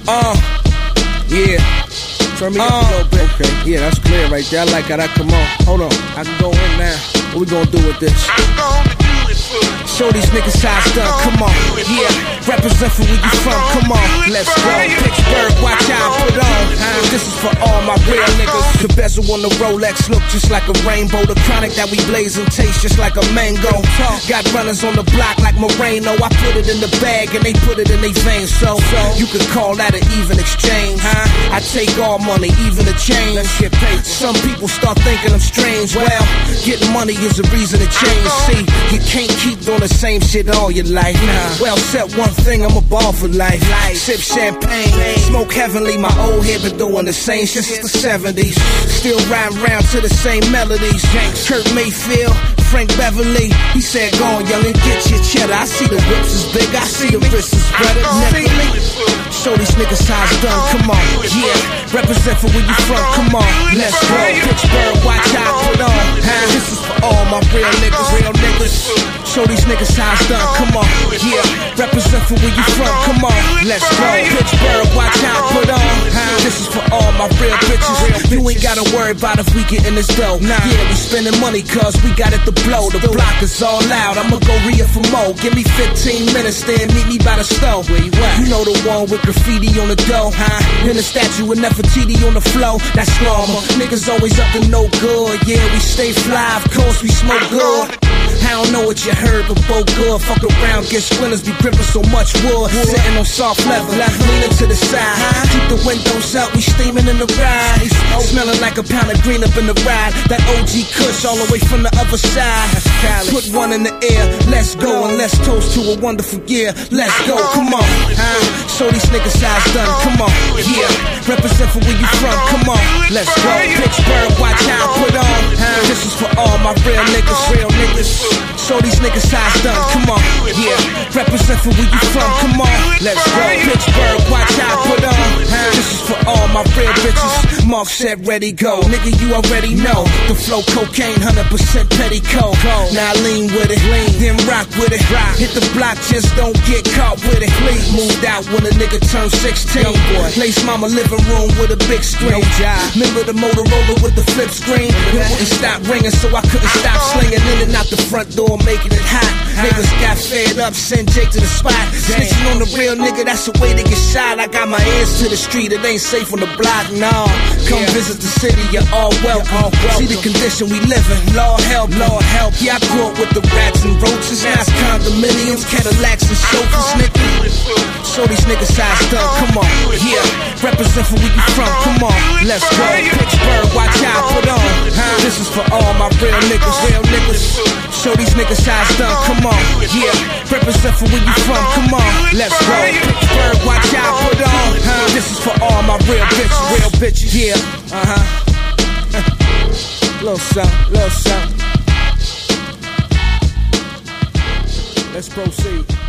Yeah. Turn me up a little bit. Okay, yeah, that's clear right there. I like how that come on. Hold on, I can go in now. What we gonna do with this? Show these niggas how it's done, come on. Yeah, represent for where you from, come on. Let's go. Pittsburgh, watch how I put on. This is for all my real niggas. The bezel on the Rolex look just like a rainbow. The chronic that we blaze and taste just like a mango. Got runners on the block like Moreno. I put it in the bag and they put it in their veins. So you could call that an even exchange. I take all money, even the change. Let's get paid. Some people start thinking I'm strange. Well, getting money is a reason to change. See, you can't keep doing the same shit all your life. Well, set one thing, I'm a ball for life. Sip champagne, smoke heavenly. My old head been doing the same since the 70s. Still riding round to the same melodies. Kurt Mayfield, Frank Beverly. He said, go on, young, and get your cheddar. I see the whips is big, I see the wrists is better. Show these niggas how it's done, come on. Yeah, represent for where you from, come on. Let's go. Pittsburgh, watch how I put on. This is for all my real niggas, real niggas. Show these niggas how it's done, come on. Yeah, represent for where you from, come on. Let's go. Pittsburgh, watch how I put on. This is for all my real bitches. You ain't gotta worry about if we getting this dough. Yeah, we spending money cause we got it to blow. The block is all loud, I'ma go re-it for more. Give me 15 minutes, then meet me by the stove. Where you at? You know the one with graffiti on the door, And the statue with Nefertiti on the floor. That's normal. Niggas always up to no good. Yeah, we stay fly, of course we smoke good. I don't know what you heard, but both good. Fuck around, get splinters, be gripping so much wood. Sitting on soft leather, leaning to the side. Keep the windows up, we steaming in the ride. Smelling like a pound of green up in the ride. That OG Kush all the way from the other side. Put one in the air, let's go and let's toast to a wonderful year. Let's go, come on. Show these niggas how it's done, come on. Yeah, represent for where you from, come on. Let's go. Pittsburgh, watch how I put on. This is for all my real niggas, real niggas. Show these niggas how it's done, come on. Yeah, represent for where you from, come on. Let's go. Pittsburgh, watch how I put on. This is for all my real bitches. Mark said ready, go. Nigga, you already know. The flow cocaine, 100% petticoat. Now lean with it, then rock with it. Hit the block, just don't get caught with it. Moved out when a nigga turned 16. Place mama living room with a big screen. Remember the Motorola with the flip screen? It wouldn't stop ringing, so I couldn't stop slinging in and out the front door, making it hot. Niggas got fed up, send Jake to the spot. Snitching on the real nigga, that's the way to get shot. I got my ears to the street, it ain't safe on the block, no. Come visit the city, you're all welcome. See the condition we live in, Lord help, Lord help. Yeah, I grew up with the rats and roaches, nice condominiums, Cadillacs and sofas, nigga. Show these niggas how it's done, come on. Yeah, represent for where you from, come on. Let's go. Pittsburgh, watch how I put on. This is for all my real niggas, real niggas. Show these niggas how it's done, come on. Yeah, represent for where you from, come on. Let's go. Pittsburgh, watch how I put on. This is for all my real bitches, yeah. Little something, little something. Let's proceed.